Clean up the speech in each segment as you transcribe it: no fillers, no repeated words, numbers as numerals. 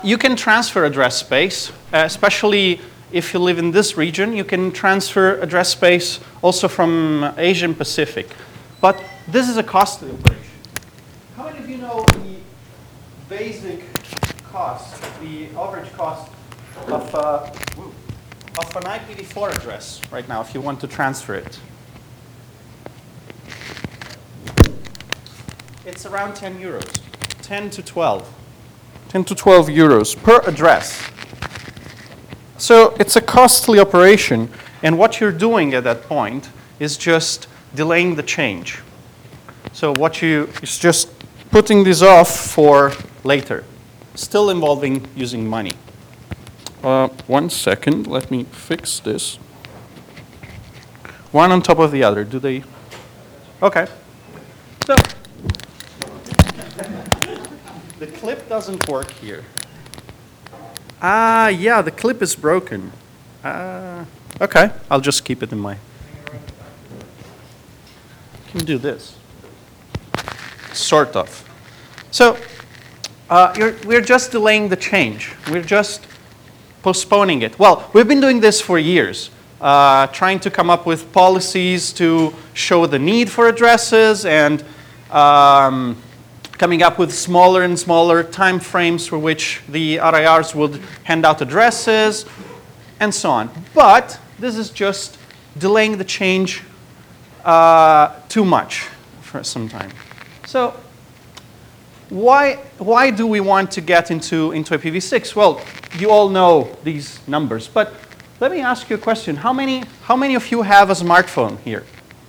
You can transfer address space, especially if you live in this region. You can transfer address space also from Asian Pacific. But this is a costly operation. How many of you know the basic cost, the average cost of an IPv4 address right now if you want to transfer it? It's around 10 euros, 10 to 12. 10 to 12 euros per address. So it's a costly operation, and what you're doing at that point is just delaying the change. So it's just putting this off for later, still involving using money. 1 second, let me fix this. One on top of the other, do they? Okay. So, the clip doesn't work here. Yeah, the clip is broken. Okay, I'll just keep it in my... I can do this. Sort of. So, we're just delaying the change. We're just postponing it. Well, we've been doing this for years, trying to come up with policies to show the need for addresses and coming up with smaller and smaller time frames for which the RIRs would hand out addresses, and so on. But this is just delaying the change too much for some time. So why do we want to get into IPv6? Well, you all know these numbers, but let me ask you a question. How many of you have a smartphone here?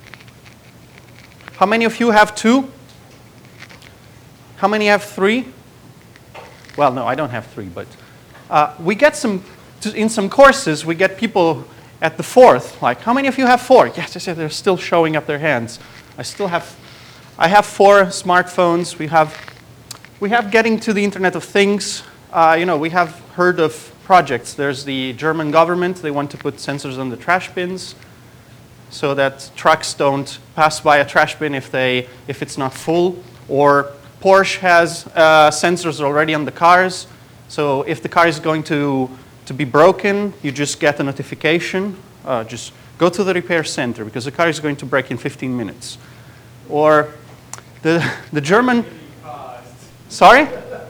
How many of you have 2? How many have 3? Well, no, I don't have 3, but we get in some courses, we get people at the 4th, like, how many of you have 4? Yes, they're still showing up their hands. I have 4 smartphones. We have getting to the Internet of Things. We have heard of projects. There's the German government. They want to put sensors on the trash bins so that trucks don't pass by a trash bin if it's not full. Or Porsche has sensors already on the cars. So if the car is going to be broken, you just get a notification. Just go to the repair center because the car is going to break in 15 minutes. Or the German... Sorry?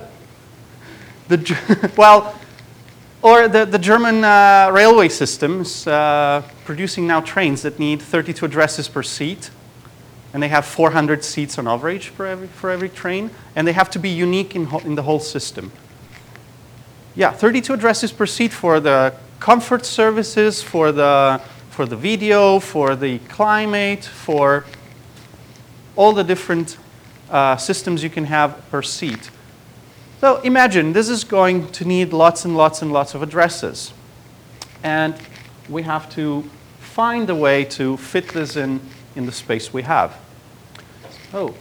Or the German railway system is producing now trains that need 32 addresses per seat. And they have 400 seats on average for every train. And they have to be unique in the whole system. Yeah, 32 addresses per seat for the comfort services, for the video, for the climate, for all the different systems you can have per seat. So imagine this is going to need lots and lots and lots of addresses. And we have to find a way to fit this in the space we have. So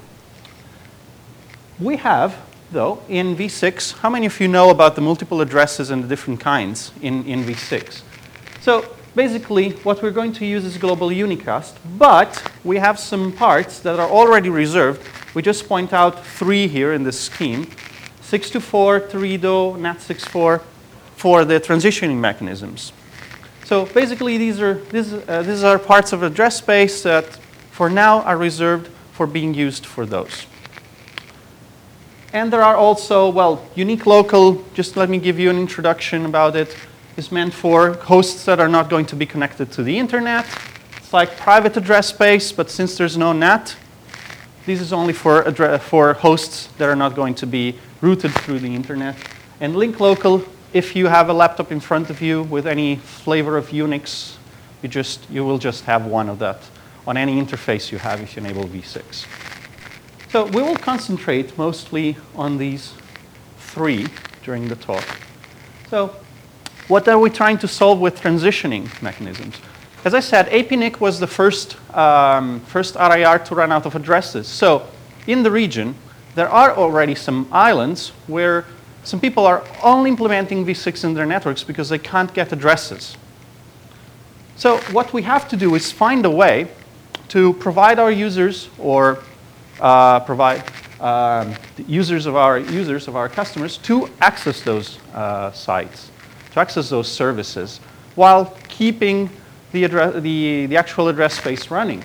we have, though, in v6, how many of you know about the multiple addresses and the different kinds in v6? So basically, what we're going to use is global unicast, but we have some parts that are already reserved. We just point out 3 here in this scheme. 624, Teredo, NAT64 for the transitioning mechanisms. So basically, these are parts of address space that for now are reserved for being used for those. And there are also, well, unique local, just let me give you an introduction about it, is meant for hosts that are not going to be connected to the internet. It's like private address space, but since there's no NAT, this is only for hosts that are not going to be routed through the internet. And link local, if you have a laptop in front of you with any flavor of Unix, you will just have one of that on any interface you have if you enable v6. So we will concentrate mostly on these 3 during the talk. So what are we trying to solve with transitioning mechanisms? As I said, APNIC was the first RIR to run out of addresses. So in the region, there are already some islands where some people are only implementing v6 in their networks because they can't get addresses. So what we have to do is find a way to provide our users or provide the users of our customers to access those sites, to access those services, while keeping the actual address space running.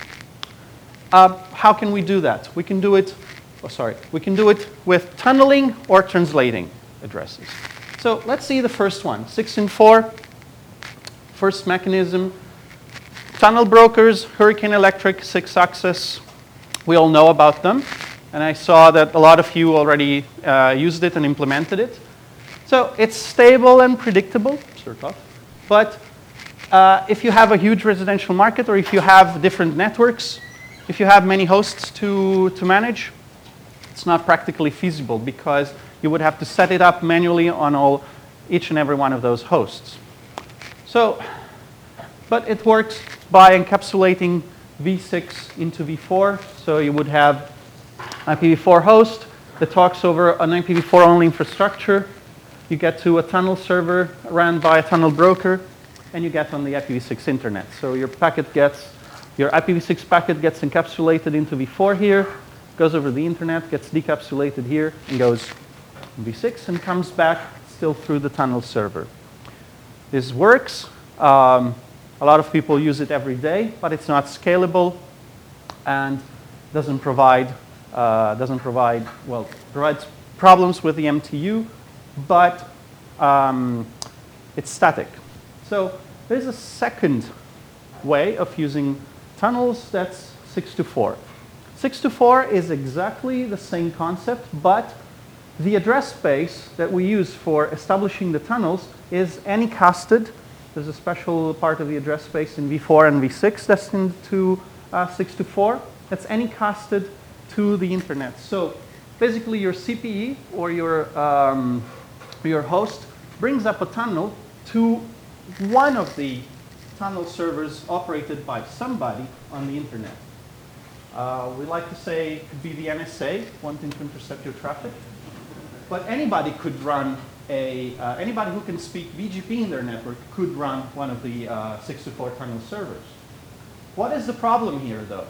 How can we do that? We can do it. We can do it with tunneling or translating addresses. So let's see the first one, 16.4. First mechanism. Tunnel brokers, Hurricane Electric, 6-axis. We all know about them. And I saw that a lot of you already used it and implemented it. So it's stable and predictable, sort of. But if you have a huge residential market, or if you have different networks, if you have many hosts to manage, it's not practically feasible because you would have to set it up manually on each and every one of those hosts. So, but it works by encapsulating v6 into v4. So you would have IPv4 host that talks over an IPv4 only infrastructure. You get to a tunnel server ran by a tunnel broker, and you get on the IPv6 internet. So your IPv6 packet gets encapsulated into v4 here, goes over the internet, gets decapsulated here, and goes v6 and comes back still through the tunnel server. This works. A lot of people use it every day, but it's not scalable and provides problems with the MTU, but it's static. So there's a second way of using tunnels that's 624. 624 is exactly the same concept, but the address space that we use for establishing the tunnels is anycasted. There's a special part of the address space in v4 and v6 destined to 624. That's anycasted to the internet. So basically your CPE or your host brings up a tunnel to one of the tunnel servers operated by somebody on the internet. We like to say it could be the NSA wanting to intercept your traffic. But anybody could run anybody who can speak BGP in their network could run one of the 624 tunnel servers. What is the problem here, though?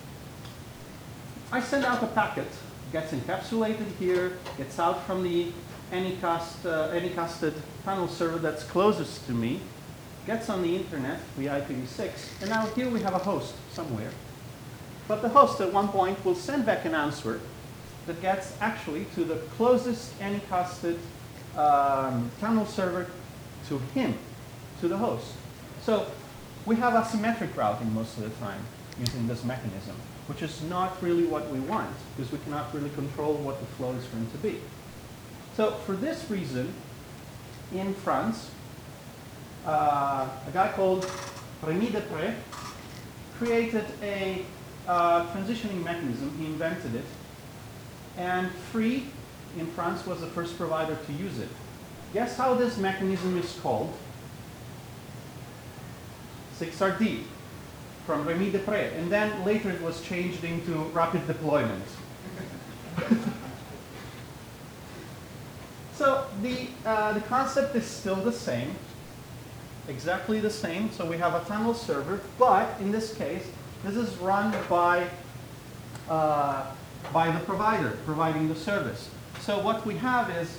I send out a packet, gets encapsulated here, gets out from the anycasted tunnel server that's closest to me, gets on the internet via IPv6, and now here we have a host somewhere. But the host at one point will send back an answer that gets actually to the closest anycasted tunnel server to him, to the host. So we have asymmetric routing most of the time using this mechanism, which is not really what we want because we cannot really control what the flow is going to be. So for this reason, in France, a guy called Rémi Desprez created a transitioning mechanism. He invented it. And Free in France was the first provider to use it. Guess how this mechanism is called? 6RD from Rémi Desprez. And then later it was changed into rapid deployment. So the concept is still the same, exactly the same. So we have a tunnel server, but in this case, this is run by the provider providing the service. So what we have is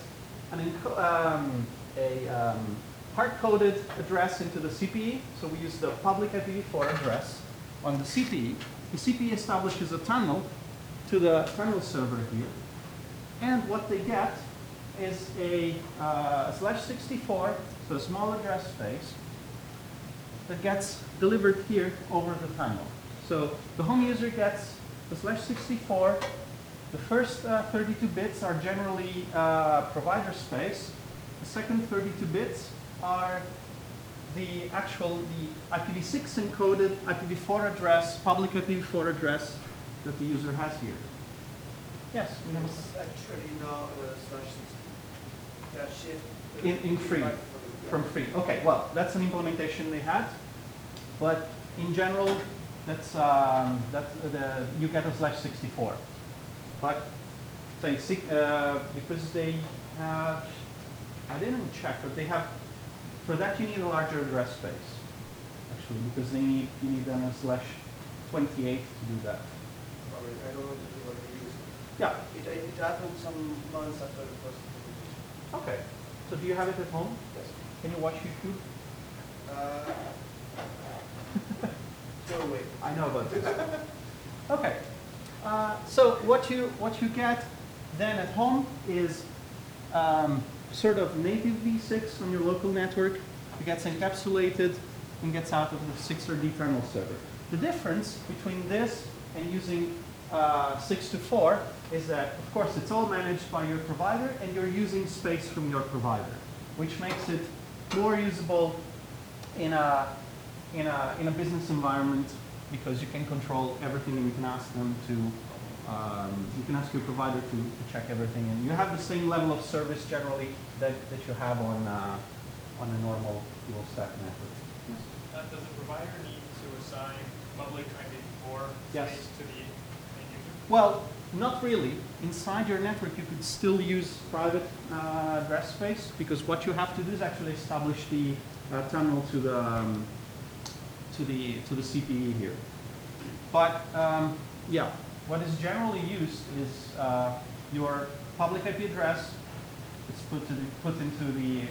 a hard-coded address into the CPE. So we use the public IPv4 address on the CPE. The CPE establishes a tunnel to the tunnel server here. And what they get is a /64, so a small address space, that gets delivered here over the tunnel. So the home user gets the /64. The first 32 bits are generally provider space. The second 32 bits are the IPv6 encoded IPv4 address, public IPv4 address that the user has here. Yes? We have actually now /60. That shift in Free, from Free. Okay, well, that's an implementation they had, but in general, you get a /64. But say because they have, I didn't check, but they have. For that, you need a larger address space, actually, because you need then a /28 to do that. I don't know what they use. Yeah. It happened some months after the first implementation. Okay. So do you have it at home? Yes. Can you watch YouTube? Go away. I know about this. Okay. So what you get then at home is sort of native v6 on your local network. It gets encapsulated and gets out of the 6RD terminal server. The difference between this and using 624 is that, of course, it's all managed by your provider, and you're using space from your provider, which makes it more usable in a business environment, because you can control everything, and you can ask them to, you can ask your provider to check everything, and you have the same level of service generally that you have on a normal dual stack network. Does the provider need to assign public IPv4 Yes. space to the main user? Well, not really. Inside your network, you could still use private address space, because what you have to do is actually establish the terminal to the CPE here. But yeah, what is generally used is your public IP address. It's put into the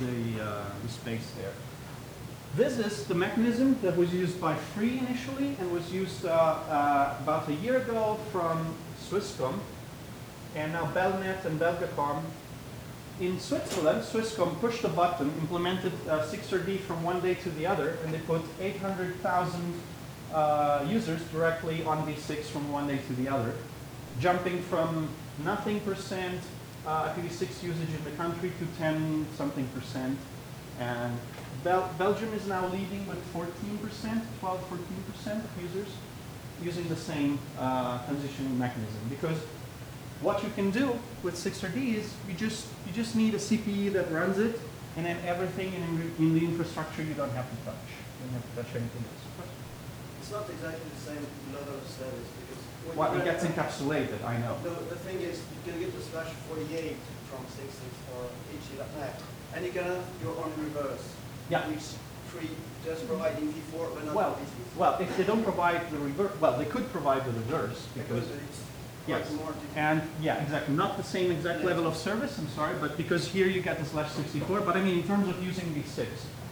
space there. This is the mechanism that was used by Free initially, and was used about a year ago from Swisscom, and now Belnet and Belgacom. In Switzerland, Swisscom pushed a button, implemented 6RD from one day to the other, and they put 800,000 users directly on V6 from one day to the other, jumping from nothing percent IPv6 usage in the country to 10-something%. And Belgium is now leading with 14%, 12-14% of users using the same transition mechanism. Because what you can do with 6RD is you just need a CPE that runs it, and then everything in the infrastructure you don't have to touch. You don't have to touch anything else. It's not exactly the same level of service, because when Well, you it run- gets encapsulated, I know. The thing is, you can get the /48 from 664 HE.net, and you can have your own reverse. Yeah. Which Free just providing V4, but not Well, V6. well, if they don't provide the reverse, well, they could provide the reverse, because it's yes, quite more difficult. and yeah, exactly. Not the same exact level of service, I'm sorry, but because here you get the /64, but I mean in terms of using V6,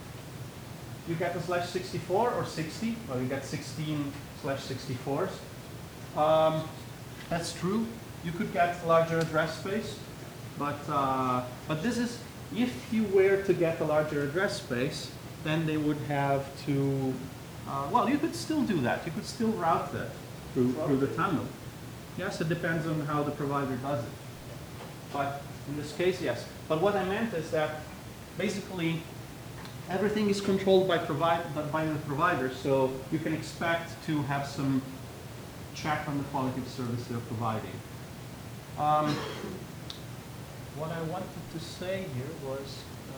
you get the /64 or 60, well you get 16 /64s. That's true. You could get larger address space, but this is, if you were to get a larger address space, then they would have to, well, you could still do that. You could still route that through the tunnel. Yes, it depends on how the provider does it. But in this case, yes. But what I meant is that basically everything is controlled by the provider, so you can expect to have some check on the quality of service they're providing. What I wanted to say here was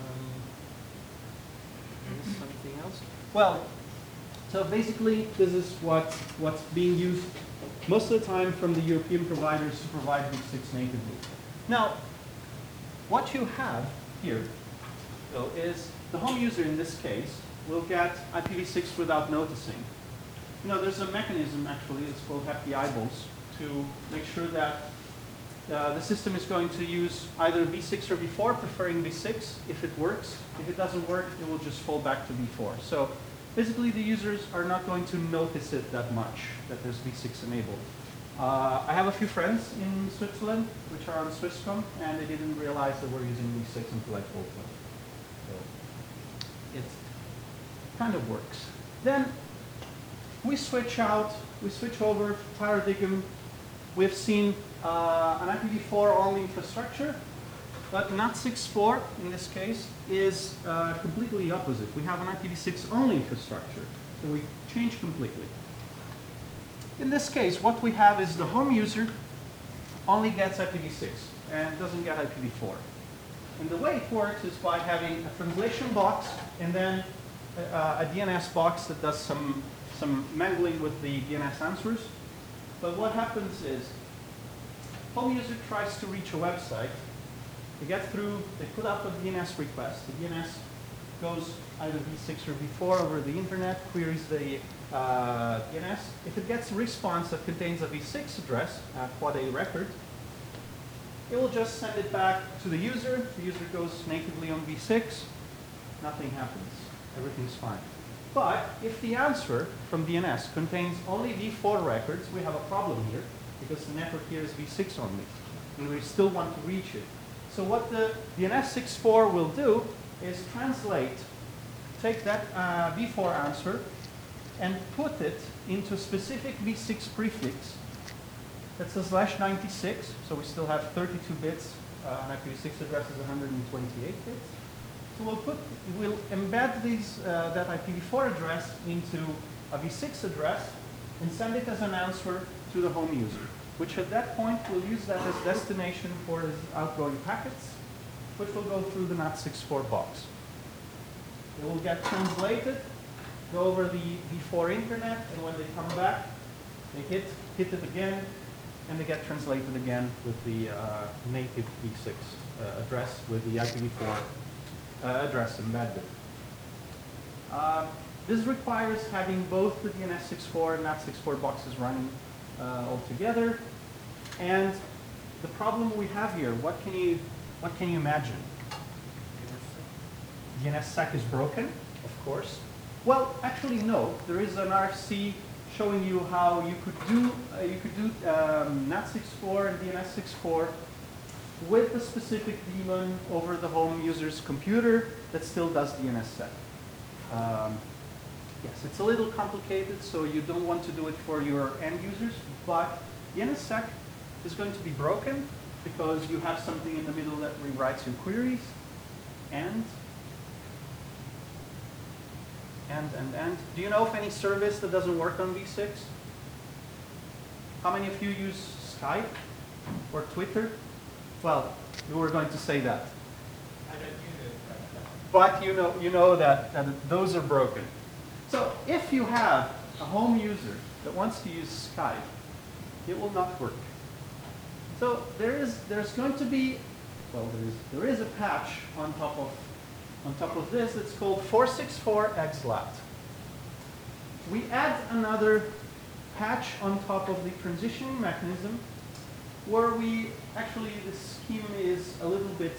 something else. Well, so basically this is what's being used most of the time from the European providers to provide V6 natively. Now, what you have here, though, is the home user in this case will get IPv6 without noticing. You know, there's a mechanism actually, it's called Happy Eyeballs, to make sure that the system is going to use either V6 or V4, preferring V6 if it works. If it doesn't work, it will just fall back to V4. So basically the users are not going to notice it that much, that there's V6 enabled. I have a few friends in Switzerland which are on Swisscom, and they didn't realize that we're using V6 until I told them. So it kind of works. Then we switch over paradigm. We've seen an IPv4 only infrastructure, but NAT64 in this case is completely opposite. We have an IPv6 only infrastructure, so we change completely. In this case, what we have is the home user only gets IPv6 and doesn't get IPv4. And the way it works is by having a translation box and then a DNS box that does some mangling with the DNS answers. But what happens is, home user tries to reach a website. They get through, they put up a DNS request. The DNS goes either V6 or V4 over the internet, queries the DNS. If it gets a response that contains a V6 address, a quad A record, it will just send it back to the user. The user goes natively on v6. Nothing happens. Everything's fine. But if the answer from DNS contains only v4 records, we have a problem here because the network here is v6 only, and we still want to reach it. So what the DNS64 will do is take that v4 answer and put it into a specific v6 prefix that's a /96, so we still have 32 bits, and IPv6 address is 128 bits. So we'll embed that IPv4 address into a v6 address and send it as an answer to the home user, which at that point will use that as destination for his outgoing packets, which will go through the NAT64 box. It will get translated, go over the v4 internet, and when they come back, they hit it again, and they get translated again with the native v6 address with the IPv4 address embedded. This requires having both the DNS64 and NAT64 boxes running all together. And the problem we have here, what can you imagine? DNSSEC is broken, of course. Well, actually, no. There is an RFC showing you how you could do NAT64 and DNS64 with a specific daemon over the home user's computer that still does DNSSEC. Yes, it's a little complicated, so you don't want to do it for your end users, but DNSSEC is going to be broken because you have something in the middle that rewrites your queries, and. Do you know of any service that doesn't work on v6? How many of you use Skype or Twitter? Well, you were going to say that. I don't use it. But you know that those are broken. So if you have a home user that wants to use Skype, it will not work. So there's going to be, well, there is a patch on top of this. It's called 464xlat. We add another patch on top of the transitioning mechanism, where the scheme is a little bit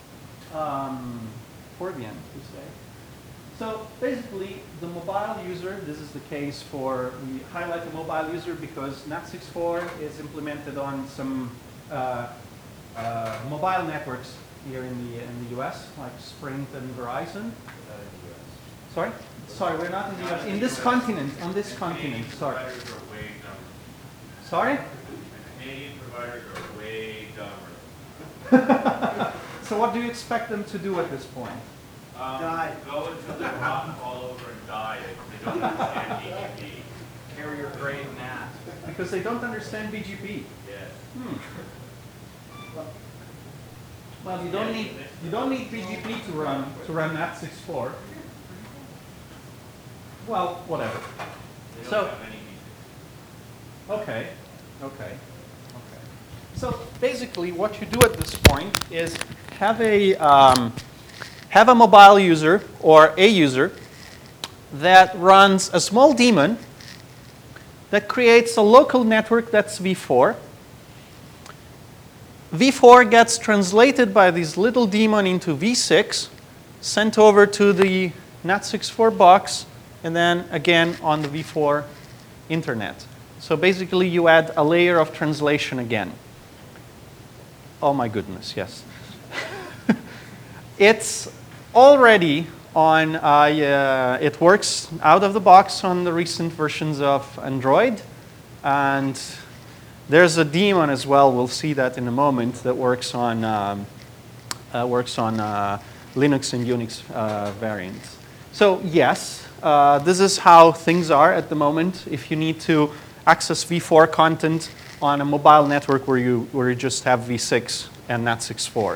Forbian, to say. So basically, the mobile user, this is the case for, we highlight the mobile user because NAT64 is implemented on some mobile networks here in the US, like Sprint and Verizon. Sorry? Sorry, we're not in the US. In this continent, on this continent, sorry. Providers are way dumber. Sorry? Canadian providers are way dumber. So what do you expect them to do at this point? Die. Go until they rot, fall over, and die if they don't understand BGP. Carrier grade NAT. Because they don't understand BGP. Yes. Well, you don't need BGP to run NAT64. Well, whatever. They don't So- have any BGP. Okay. So basically, what you do at this point is have a mobile user or a user that runs a small daemon that creates a local network that's v4. v4 gets translated by this little daemon into v6, sent over to the NAT64 box, and then again on the v4 internet. So basically, you add a layer of translation again. Oh my goodness, yes. It's already on, it works out of the box on the recent versions of Android. And there's a daemon as well, we'll see that in a moment, that works on Linux and Unix variants. So yes, this is how things are at the moment. If you need to access v4 content on a mobile network where you just have v6 and NAT64.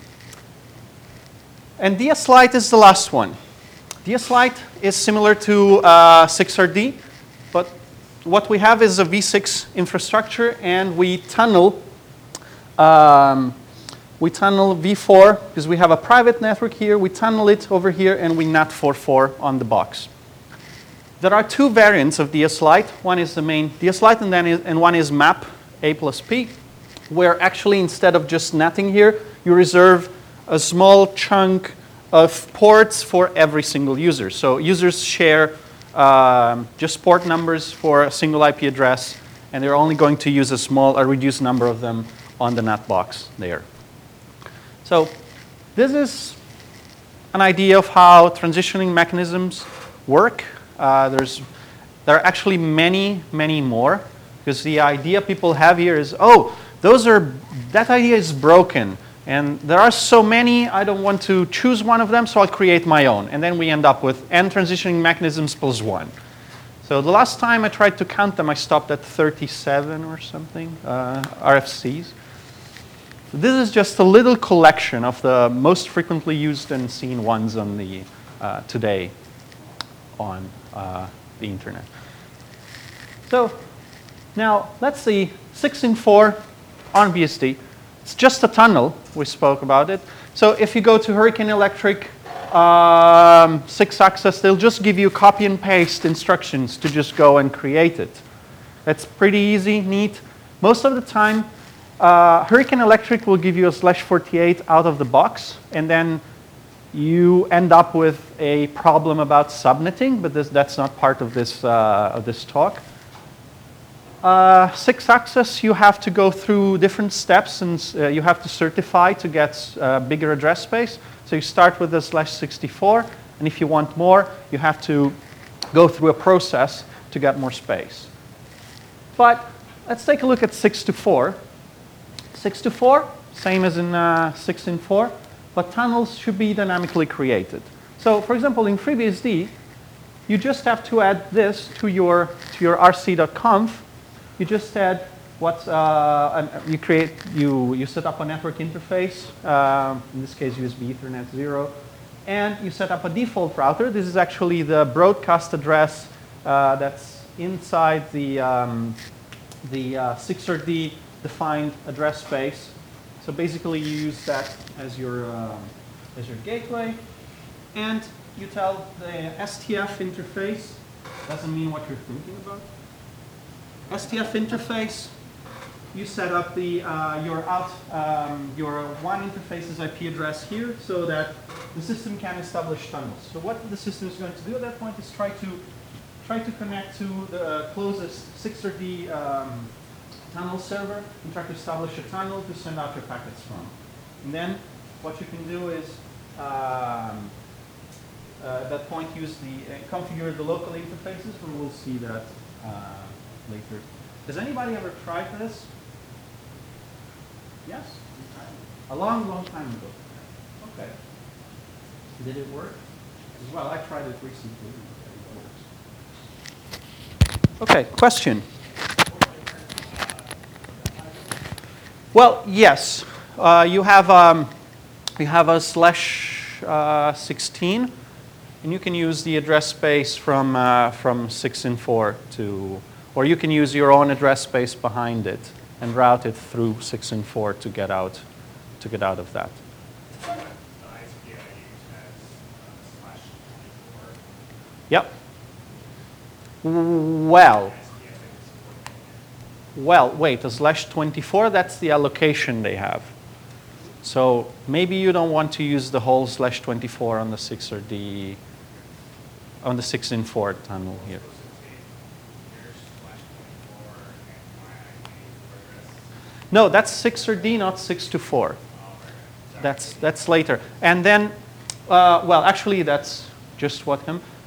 And DSLite is the last one. DSLite is similar to 6RD, but what we have is a v6 infrastructure, and we tunnel v4 because we have a private network here. We tunnel it over here, and we NAT44 on the box. There are two variants of DSLite. One is the main DSLite, and one is MAP A plus P. where actually instead of just netting here, you reserve a small chunk of ports for every single user. So users share just port numbers for a single IP address, and they're only going to use a reduced number of them on the NAT box there. So this is an idea of how transitioning mechanisms work. There are actually many, many more, because the idea people have here is, oh, that idea is broken, and there are so many, I don't want to choose one of them, so I'll create my own. And then we end up with n transitioning mechanisms plus 1. So the last time I tried to count them, I stopped at 37 or something, RFCs. This is just a little collection of the most frequently used and seen ones on the today on the internet. So now let's see 6-in-4 on BSD. It's just a tunnel. We spoke about it. So if you go to Hurricane Electric 6-axis, they'll just give you copy and paste instructions to just go and create it. That's pretty easy, neat. Most of the time, Hurricane Electric will give you a /48 out of the box, and then you end up with a problem about subnetting, but that's not part of this talk. 6-axis, you have to go through different steps, and you have to certify to get bigger address space. So you start with the /64, and if you want more, you have to go through a process to get more space. But let's take a look at 6-to-4. 6-to-4, same as in 6-in-4, but tunnels should be dynamically created. So for example, in FreeBSD, you just have to add this to your rc.conf. You just add you set up a network interface, in this case USB Ethernet 0, and you set up a default router. This is actually the broadcast address that's inside the 6RD defined address space. So basically you use that as your gateway, and you tell the STF interface, doesn't mean what you're thinking about. STF interface, you set up your one interface's IP address here so that the system can establish tunnels. So what the system is going to do at that point is try to connect to the closest 6RD tunnel server and try to establish a tunnel to send out your packets from. And then what you can do is at that point use configure the local interfaces, and we'll see that later. Has anybody ever tried this? Yes? A long, long time ago. Okay. Did it work? Well, I tried it recently. It works. Okay, question. Well, yes. You have a /16, and you can use the address space from 6-in-4 to, or you can use your own address space behind it and route it through 6-in-4 to get out of that. Yep. Well, wait, a /24, that's the allocation they have. So maybe you don't want to use the whole /24 on the 6RD, on the 6-in-4 tunnel here. No, that's 6RD, not 6-to-4. That's later. And then, well, actually, that's just what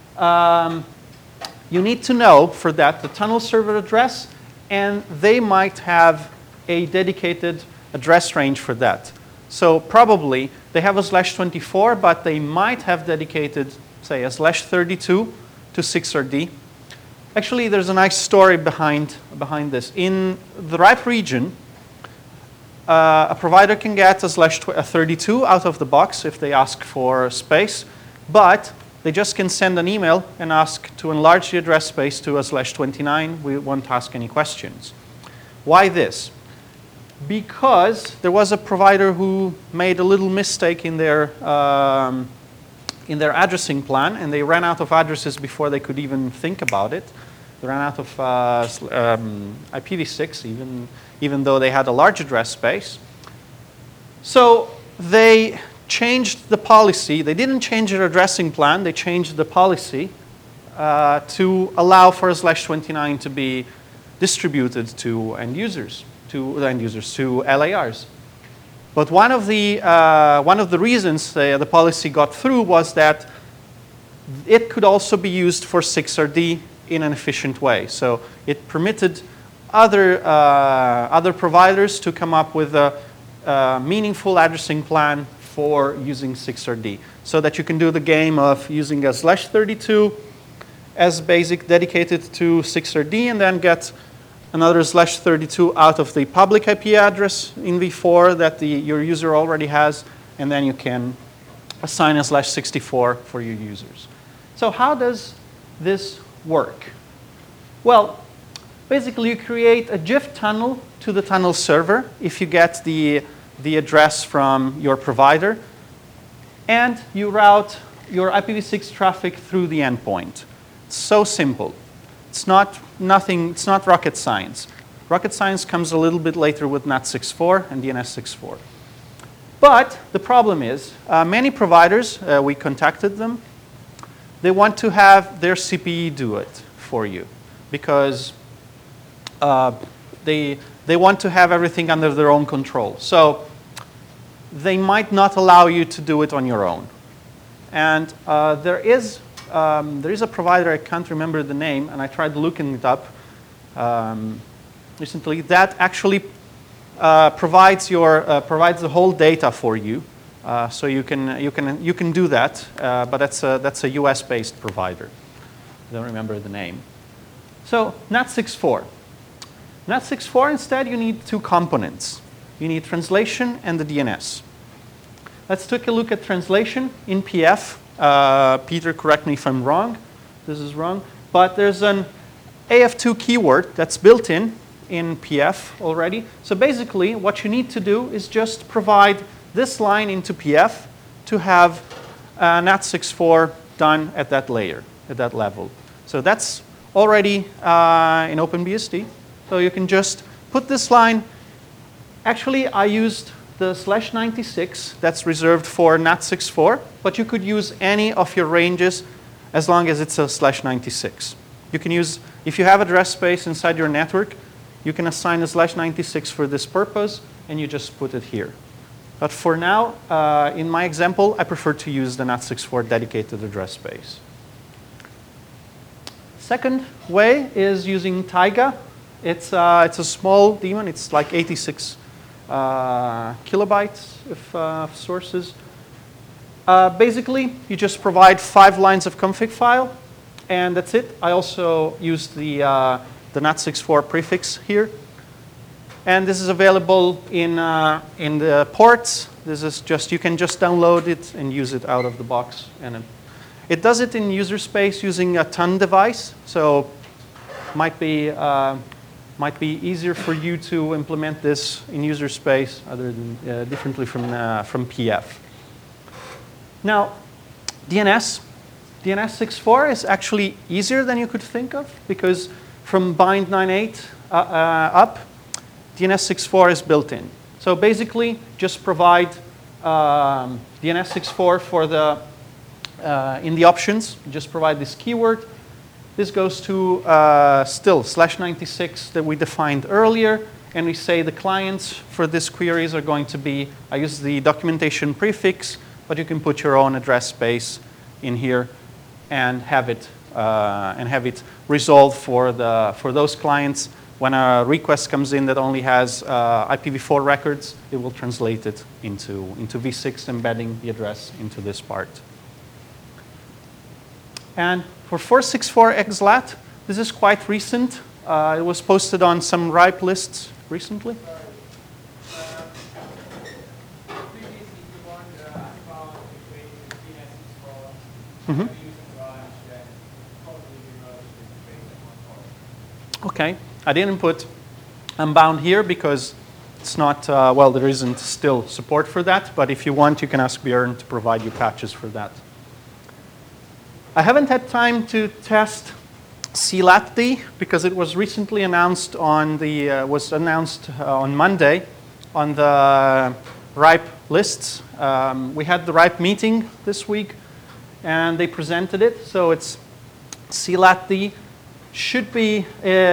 you need to know for that the tunnel server address, and they might have a dedicated address range for that. So probably they have a /24, but they might have dedicated, say, a /32 to 6RD. Actually, there's a nice story behind this. In the RIPE region, a provider can get a /32 out of the box if they ask for space, but they just can send an email and ask to enlarge the address space to a /29. We won't ask any questions. Why this? Because there was a provider who made a little mistake in their addressing plan, and they ran out of addresses before they could even think about it. They ran out of IPv6, even though they had a large address space. So they changed the policy. They didn't change their addressing plan. They changed the policy to allow for a /29 to be distributed to end users, to LARs. But one of the reasons the policy got through was that it could also be used for 6RD in an efficient way. So it permitted other providers to come up with a meaningful addressing plan for using 6RD, so that you can do the game of using a /32 as basic dedicated to 6RD, and then get another /32 out of the public IP address in v4 that your user already has, and then you can assign a /64 for your users. So how does this work? Well, basically you create a GIF tunnel to the tunnel server if you get the address from your provider, and you route your IPv6 traffic through the endpoint. It's so simple. It's not rocket science. Rocket science comes a little bit later with NAT64 and DNS64. But the problem is, many providers, we contacted them, they want to have their CPE do it for you, because they want to have everything under their own control. So they might not allow you to do it on your own. And there is a provider, I can't remember the name, and I tried looking it up recently, that actually provides the whole data for you. So you can do that, but that's a US-based provider. I don't remember the name. So NAT64. NAT64, instead, you need two components. You need translation and the DNS. Let's take a look at translation in PF. Peter, correct me if I'm wrong. This is wrong. But there's an AF2 keyword that's built in PF already. So basically, what you need to do is just provide this line into PF to have NAT64 done at that layer, at that level. So that's already in OpenBSD. So you can just put this line. Actually, I used the /96 that's reserved for NAT64, but you could use any of your ranges as long as it's a /96. You can use, if you have address space inside your network, you can assign a /96 for this purpose, and you just put it here. But for now, in my example, I prefer to use the NAT64 dedicated address space. Second way is using Taiga. It's a small daemon. It's like 86 kilobytes of sources. Basically, you just provide 5 lines of config file, and that's it. I also used the NAT64 prefix here. And this is available in the ports. This is just, you can just download it and use it out of the box. And it does it in user space using a TON device. So might be easier for you to implement this in user space other than differently from PF. Now, DNS64 is actually easier than you could think of, because from bind 9.8 up, DNS64 is built in. So basically, just provide DNS64 for in the options. Just provide this keyword. This goes to still /96 that we defined earlier, and we say the clients for these queries are going to be, I use the documentation prefix, but you can put your own address space in here and have it resolved for those clients. When a request comes in that only has IPv4 records, it will translate it into v6, embedding the address into this part. And for 464 XLAT, this is quite recent. It was posted on some RIPE lists recently. Mm-hmm. Okay, I didn't put Unbound here because it's not, well, there isn't still support for that, but if you want, you can ask Björn to provide you patches for that. I haven't had time to test CLATD, because it was recently announced on on Monday on the RIPE lists. We had the RIPE meeting this week, and they presented it. So it's CLATD. Should be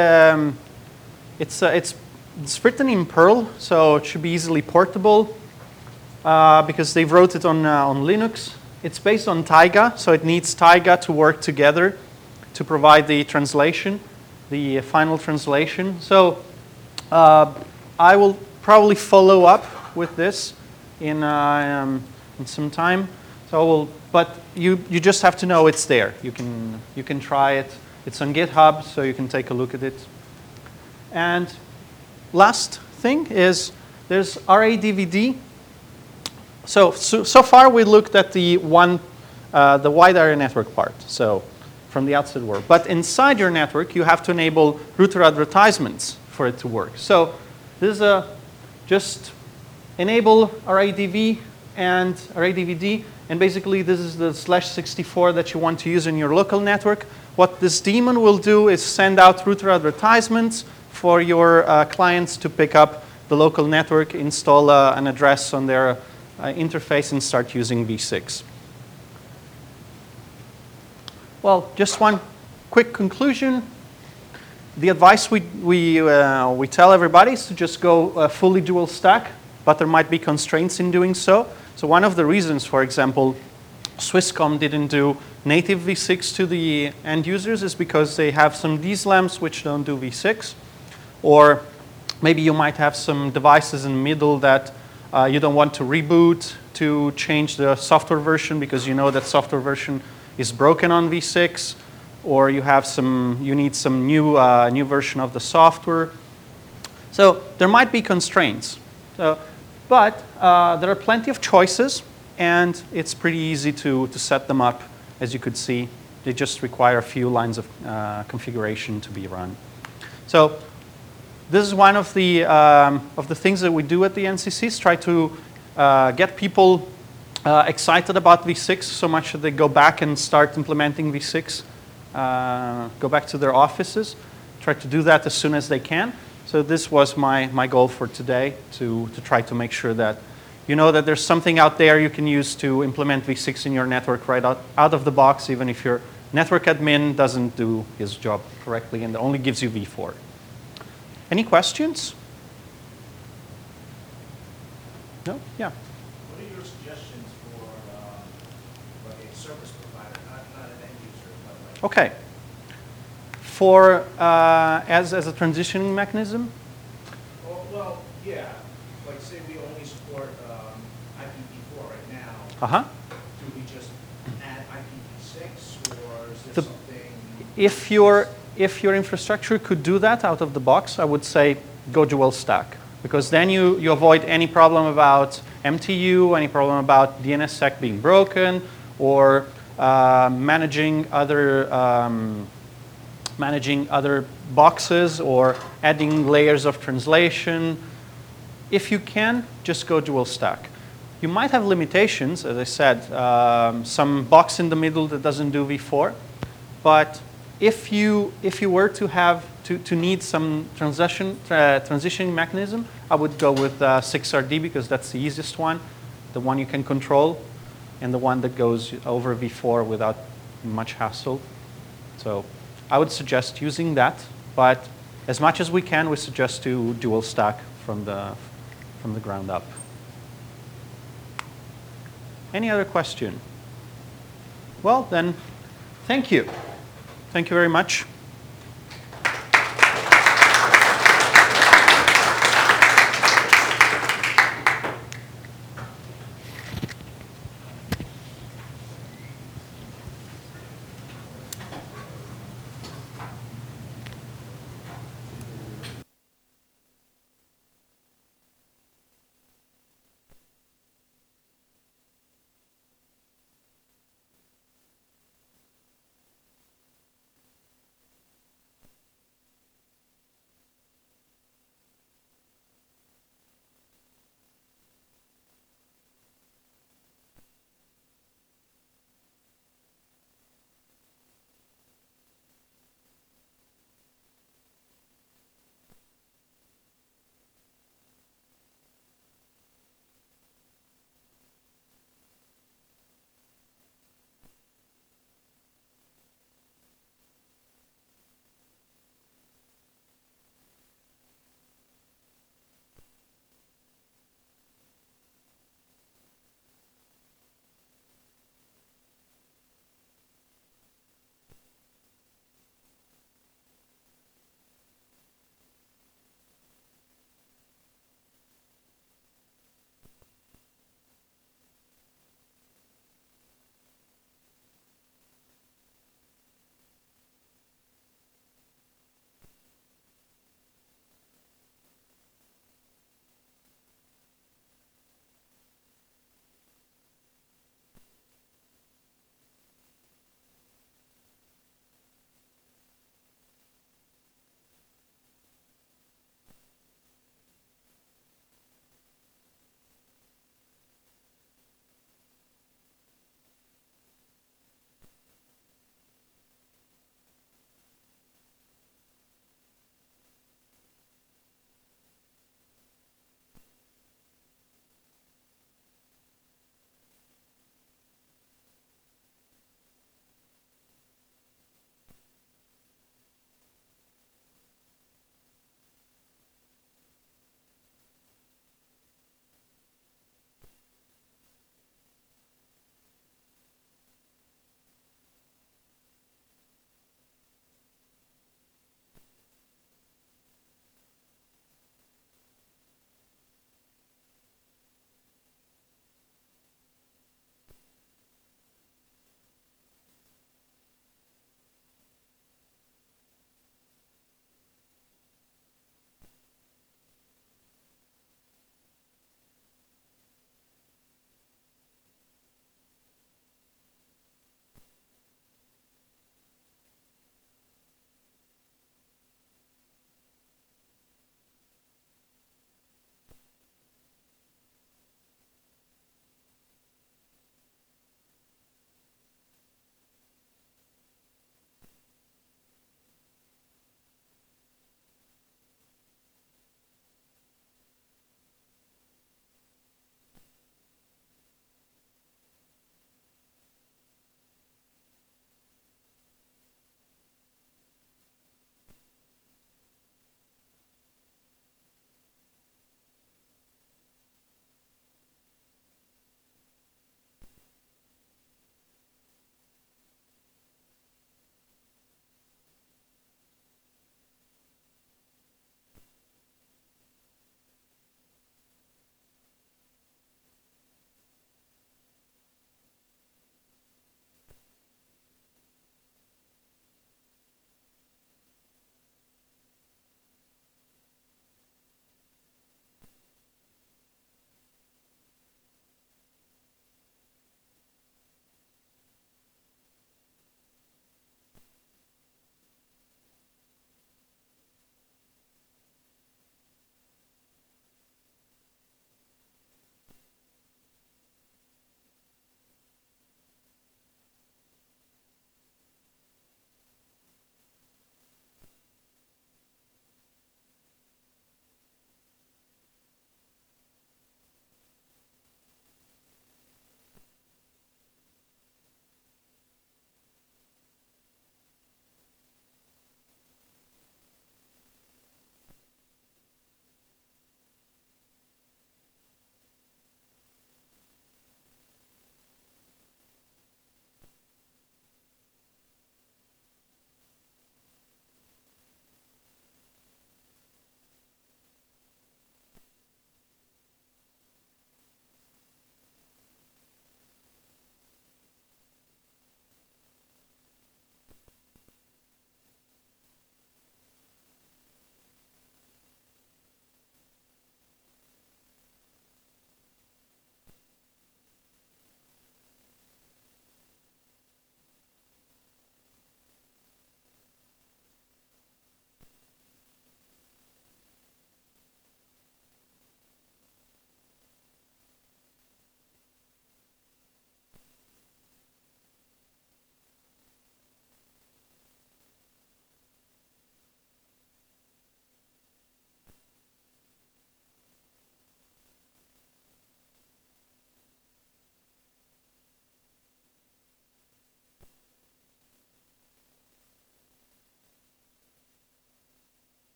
it's written in Perl, so it should be easily portable because they wrote it on Linux. It's based on Taiga, so it needs Taiga to work together to provide the translation, the final translation. So I will probably follow up with this in some time. But you just have to know it's there. You can try it. It's on GitHub, so you can take a look at it. And last thing is there's RADVD. So far we looked at the wide area network part. So from the outside world. But inside your network, you have to enable router advertisements for it to work. So this is just enable RADV and RADVD, and basically this is the /64 that you want to use in your local network. What this daemon will do is send out router advertisements for your clients to pick up the local network, install an address on their interface, and start using v6. Well, just one quick conclusion. The advice we tell everybody is to just go fully dual stack, but there might be constraints in doing so. So one of the reasons, for example, Swisscom didn't do native v6 to the end users is because they have some DSLAMs which don't do v6. Or maybe you might have some devices in the middle that you don't want to reboot to change the software version because you know that software version is broken on v6, or you need some new version of the software. So there might be constraints. But there are plenty of choices, and it's pretty easy to set them up. As you could see, they just require a few lines of configuration to be run. So this is one of the things that we do at the NCCs, try to get people excited about v6 so much that they go back and start implementing v6, go back to their offices, try to do that as soon as they can. So this was my goal for today, to try to make sure that you know that there's something out there you can use to implement v6 in your network right out of the box, even if your network admin doesn't do his job correctly and only gives you v4. Any questions? No? Yeah. What are your suggestions for like a service provider, not an end user, but like... Okay. For as a transitioning mechanism? Well, yeah. Like say we only support IPv4 right now. Uh-huh. Do we just add IPv6, or is there something... If your infrastructure could do that out of the box, I would say go dual stack. Because then you avoid any problem about MTU, any problem about DNSSEC being broken, or managing other boxes, or adding layers of translation. If you can, just go dual stack. You might have limitations, as I said, some box in the middle that doesn't do v4, but if you were to need some transitioning mechanism, I would go with 6RD because that's the easiest one, the one you can control, and the one that goes over v4 without much hassle. So I would suggest using that, but as much as we can, we suggest to dual stack from the ground up. Any other question? Well, then, thank you. Thank you very much.